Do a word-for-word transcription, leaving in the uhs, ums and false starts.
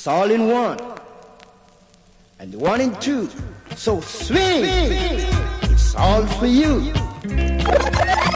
It's all in one. And the one in two. So swing. It's all for you.